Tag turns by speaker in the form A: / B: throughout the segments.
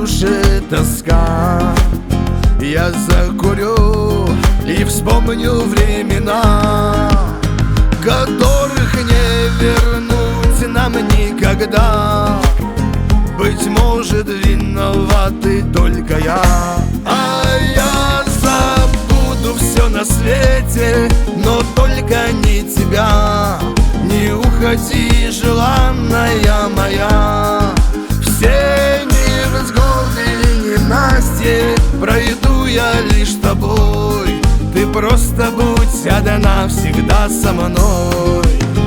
A: душе тоска. Я закурю и вспомню времена, которых не вернуть нам никогда. Быть может, виноваты только я. А я забуду все на свете, но только не тебя. Не уходи, желанная моя. Все невзгоды и ненастье пройду я лишь с тобой. Ты просто будь одна навсегда со мной.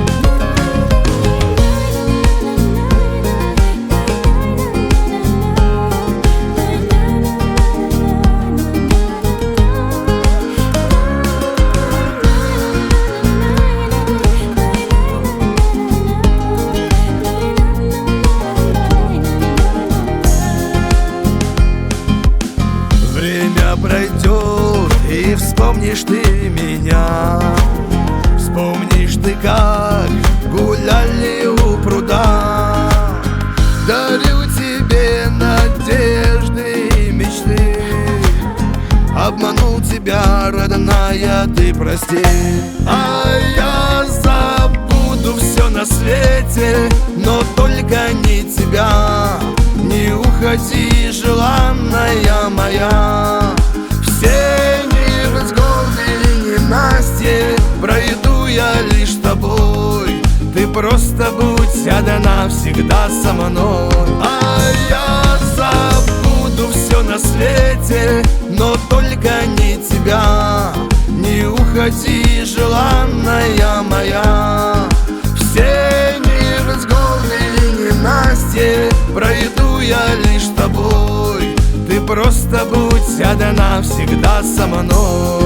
A: Время пройдет, и вспомнишь ты меня. Вспомнишь ты, как гуляли у пруда. Дарю тебе надежды и мечты. Обманул тебя, родная, ты прости. А я забуду все на свете, но только не тебя. Не уходи, желанная моя. Все невзгоды и ненастье пройду я лишь с тобой. Ты просто будь одна навсегда со мной. А я забуду все на свете, но только не тебя. Не уходи, желанная моя. Все невзгоды и ненастье пройду я лишь с тобой. Ты просто будь одна навсегда со мной.